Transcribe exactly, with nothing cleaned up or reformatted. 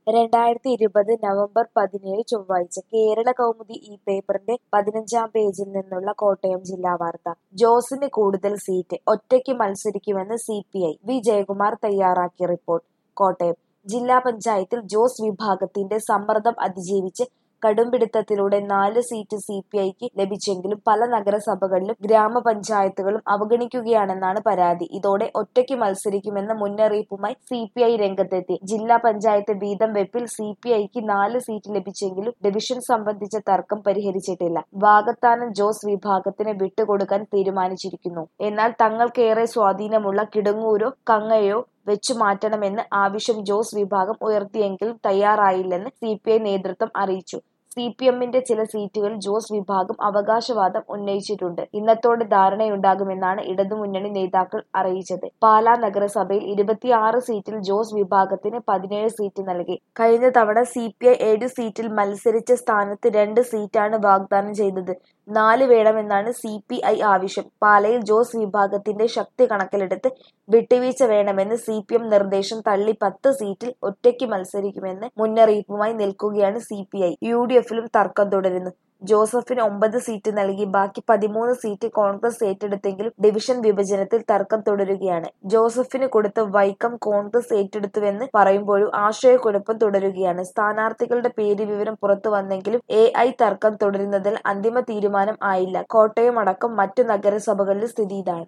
രണ്ടായിരത്തി ഇരുപത് നവംബർ പതിനേഴ് ചൊവ്വാഴ്ച കേരള കൗമുദി ഈ പേപ്പറിന്റെ പതിനഞ്ചാം പേജിൽ നിന്നുള്ള കോട്ടയം ജില്ലാ വാർത്ത. ജോസിന് കൂടുതൽ സീറ്റ്, ഒറ്റയ്ക്ക് മത്സരിക്കുമെന്ന് സിപിഐ. വി ജയകുമാർ തയ്യാറാക്കിയ റിപ്പോർട്ട്. കോട്ടയം ജില്ലാ പഞ്ചായത്തിൽ ജോസ് വിഭാഗത്തിന്റെ സമ്മർദ്ദം അതിജീവിച്ച് കടുംപിടിത്തത്തിലൂടെ നാല് സീറ്റ് സിപിഐക്ക് ലഭിച്ചെങ്കിലും പല നഗരസഭകളിലും ഗ്രാമപഞ്ചായത്തുകളും അവഗണിക്കുകയാണെന്നാണ് പരാതി. ഇതോടെ ഒറ്റയ്ക്ക് മത്സരിക്കുമെന്ന മുന്നറിയിപ്പുമായി സിപിഐ രംഗത്തെത്തി. ജില്ലാ പഞ്ചായത്ത് വീതം വെപ്പിൽ സിപിഐക്ക് നാല് സീറ്റ് ലഭിച്ചെങ്കിലും ഡിവിഷൻ സംബന്ധിച്ച തർക്കം പരിഹരിച്ചിട്ടില്ല. വാകത്താനം ജോസ് വിഭാഗത്തിന് വിട്ടുകൊടുക്കാൻ തീരുമാനിച്ചിരിക്കുന്നു. എന്നാൽ തങ്ങൾക്കേറെ സ്വാധീനമുള്ള കിടങ്ങൂരോ കങ്ങയോ വെച്ചുമാറ്റണമെന്ന് ആവശ്യം ജോസ് വിഭാഗം ഉയർത്തിയെങ്കിലും തയ്യാറായില്ലെന്ന് സിപിഐ നേതൃത്വം അറിയിച്ചു. സിപിഎമ്മിന്റെ ചില സീറ്റുകളിൽ ജോസ് വിഭാഗം അവകാശവാദം ഉന്നയിച്ചിട്ടുണ്ട്. ഇന്നത്തോടെ ധാരണയുണ്ടാകുമെന്നാണ് ഇടതുമുന്നണി നേതാക്കൾ അറിയിച്ചത്. പാലാ നഗരസഭയിൽ ഇരുപത്തിയാറ് സീറ്റിൽ ജോസ് വിഭാഗത്തിന് പതിനേഴ് സീറ്റ് നൽകി. കഴിഞ്ഞ തവണ സിപിഐ ഏഴു സീറ്റിൽ മത്സരിച്ച സ്ഥാനത്ത് രണ്ട് സീറ്റാണ് വാഗ്ദാനം ചെയ്തത്. നാല് വേണമെന്നാണ് സിപിഐ ആവശ്യം. പാലയിൽ ജോസ് വിഭാഗത്തിന്റെ ശക്തി കണക്കിലെടുത്ത് വിട്ടുവീഴ്ച വേണമെന്ന് സിപിഎം നിർദ്ദേശം തള്ളി പത്ത് സീറ്റിൽ ഒറ്റയ്ക്ക് മത്സരിക്കുമെന്ന് മുന്നറിയിപ്പുമായി നിൽക്കുകയാണ് സിപിഐ. യുഡിഎഫിലും തർക്കം തുടരുന്നു. ജോസഫിന് ഒമ്പത് സീറ്റ് നൽകി. ബാക്കി പതിമൂന്ന് സീറ്റ് കോൺഗ്രസ് ഏറ്റെടുത്തെങ്കിലും ഡിവിഷൻ വിഭജനത്തിൽ തർക്കം തുടരുകയാണ്. ജോസഫിന് കൊടുത്ത വൈക്കം കോൺഗ്രസ് ഏറ്റെടുത്തുവെന്ന് പറയുമ്പോഴും ആശയക്കുഴപ്പം തുടരുകയാണ്. സ്ഥാനാർത്ഥികളുടെ പേര് വിവരം പുറത്തുവന്നെങ്കിലും എ ഐ തർക്കം തുടരുന്നതിൽ അന്തിമ തീരുമാനം ആയില്ല. കോട്ടയം അടക്കം മറ്റു നഗരസഭകളിലെ സ്ഥിതി ഇതാണ്.